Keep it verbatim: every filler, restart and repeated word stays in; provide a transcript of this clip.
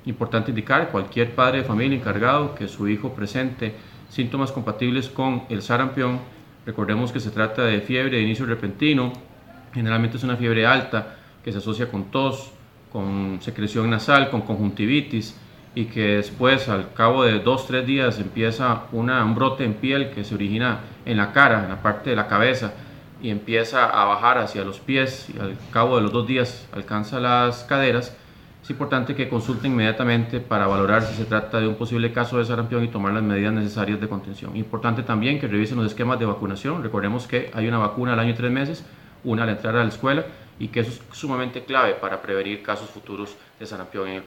Importante indicar, cualquier padre de familia encargado que su hijo presente síntomas compatibles con el sarampión, recordemos que se trata de fiebre de inicio repentino, generalmente es una fiebre alta que se asocia con tos, con secreción nasal, con conjuntivitis, y que después, al cabo de dos tres días, empieza una, un brote en piel que se origina en la cara, en la parte de la cabeza, y empieza a bajar hacia los pies, y al cabo de los dos días alcanza las caderas. Es importante que consulten inmediatamente para valorar si se trata de un posible caso de sarampión y tomar las medidas necesarias de contención. Importante también que revisen los esquemas de vacunación. Recordemos que hay una vacuna al año y tres meses, una al entrar a la escuela, y que eso es sumamente clave para prevenir casos futuros de sarampión en el